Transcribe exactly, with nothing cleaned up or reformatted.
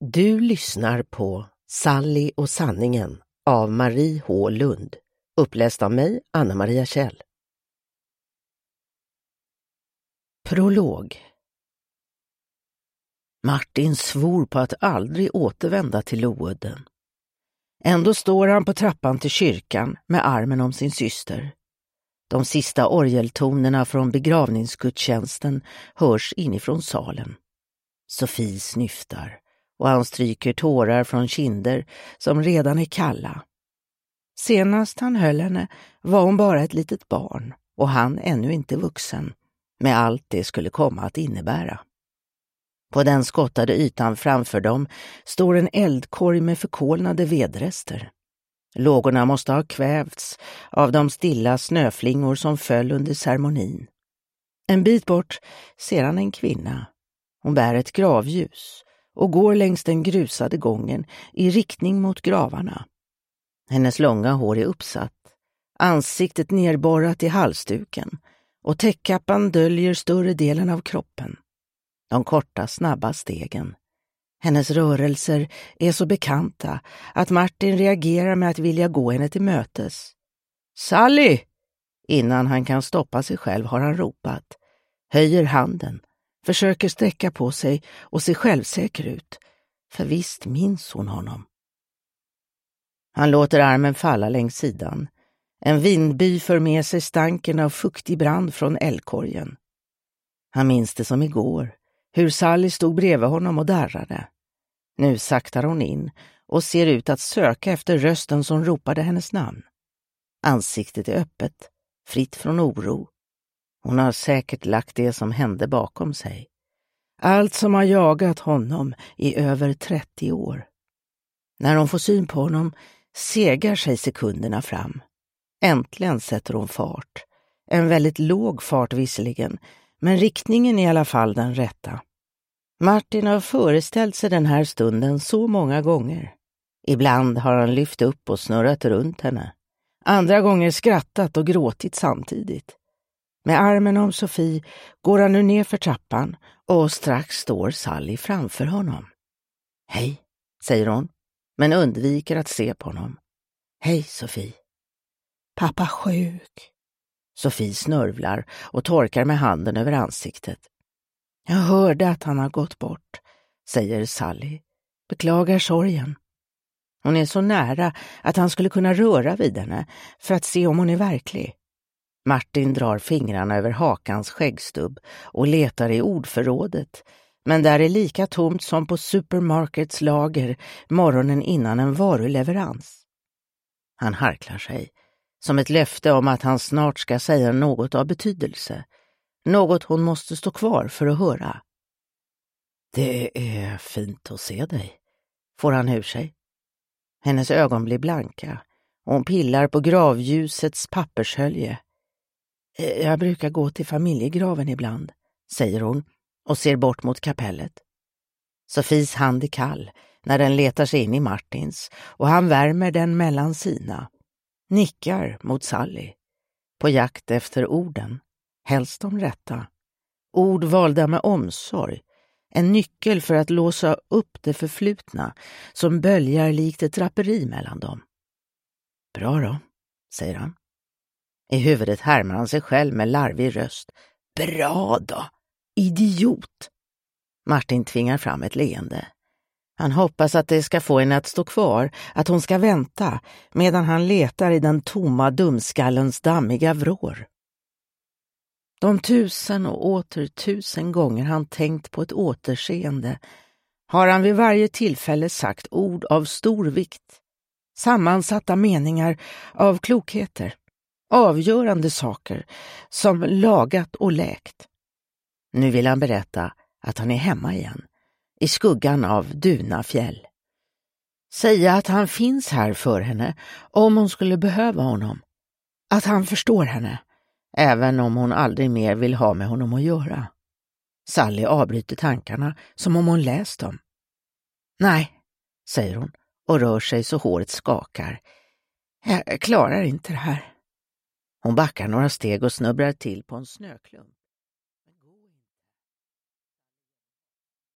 Du lyssnar på Sally och sanningen av Marie H. Lund, uppläst av mig, Anna-Maria Kjell. Prolog. Martin svor på att aldrig återvända till Loudden. Ändå står han på trappan till kyrkan med armen om sin syster. De sista orgeltonerna från begravningsgudstjänsten hörs inifrån salen. Sofie snyftar och han stryker tårar från kinder som redan är kalla. Senast han höll henne var hon bara ett litet barn och han ännu inte vuxen, med allt det skulle komma att innebära. På den skottade ytan framför dem står en eldkorg med förkolnade vedrester. Lågorna måste ha kvävts av de stilla snöflingor som föll under ceremonin. En bit bort ser han en kvinna. Hon bär ett gravljus och går längs den grusade gången i riktning mot gravarna. Hennes långa hår är uppsatt, ansiktet nerborrat i halsduken och täckkappan döljer större delen av kroppen. De korta, snabba stegen. Hennes rörelser är så bekanta att Martin reagerar med att vilja gå henne till mötes. Sally! Innan han kan stoppa sig själv har han ropat. Höjer handen, försöker sträcka på sig och se självsäker ut. För visst minns hon honom. Han låter armen falla längs sidan. En vindby för med sig stanken av fuktig brand från eldkorgen. Han minns det som igår, hur Sally stod bredvid honom och darrade. Nu saktar hon in och ser ut att söka efter rösten som ropade hennes namn. Ansiktet är öppet, fritt från oro. Hon har säkert lagt det som hände bakom sig. Allt som har jagat honom i över trettio år. När hon får syn på honom segar sig sekunderna fram. Äntligen sätter hon fart. En väldigt låg fart visserligen, men riktningen är i alla fall den rätta. Martin har föreställt sig den här stunden så många gånger. Ibland har han lyft upp och snurrat runt henne. Andra gånger skrattat och gråtit samtidigt. Med armen om Sofie går han nu ner för trappan och strax står Sally framför honom. Hej, säger hon, men undviker att se på honom. Hej, Sofie. Pappa sjuk. Sofie snörvlar och torkar med handen över ansiktet. Jag hörde att han har gått bort, säger Sally. Beklagar sorgen. Hon är så nära att han skulle kunna röra vid henne för att se om hon är verklig. Martin drar fingrarna över hakans skäggstubb och letar i ordförrådet, men där är lika tomt som på supermarkets lager morgonen innan en varuleverans. Han harklar sig, som ett löfte om att han snart ska säga något av betydelse, något hon måste stå kvar för att höra. Det är fint att se dig, får han ur sig. Hennes ögon blir blanka och hon pillar på gravljusets pappershölje. Jag brukar gå till familjegraven ibland, säger hon och ser bort mot kapellet. Sofies hand är kall när den letar sig in i Martins och han värmer den mellan sina. Nickar mot Sally. På jakt efter orden, helst de rätta. Ord valda med omsorg. En nyckel för att låsa upp det förflutna som böljar likt ett draperi mellan dem. Bra då, säger han. I huvudet härmar han sig själv med larvig röst. Bra då, idiot! Martin tvingar fram ett leende. Han hoppas att det ska få henne att stå kvar, att hon ska vänta, medan han letar i den tomma dumskallens dammiga vrår. De tusen och åter tusen gånger han tänkt på ett återseende har han vid varje tillfälle sagt ord av stor vikt, sammansatta meningar av klokheter, avgörande saker som lagat och läkt. Nu vill han berätta att han är hemma igen, i skuggan av Duna fjäll. Säga att han finns här för henne om hon skulle behöva honom. Att han förstår henne, även om hon aldrig mer vill ha med honom att göra. Sally avbryter tankarna som om hon läst dem. Nej, säger hon och rör sig så håret skakar. Jag klarar inte det här. Hon backar några steg och snubblar till på en snöklump.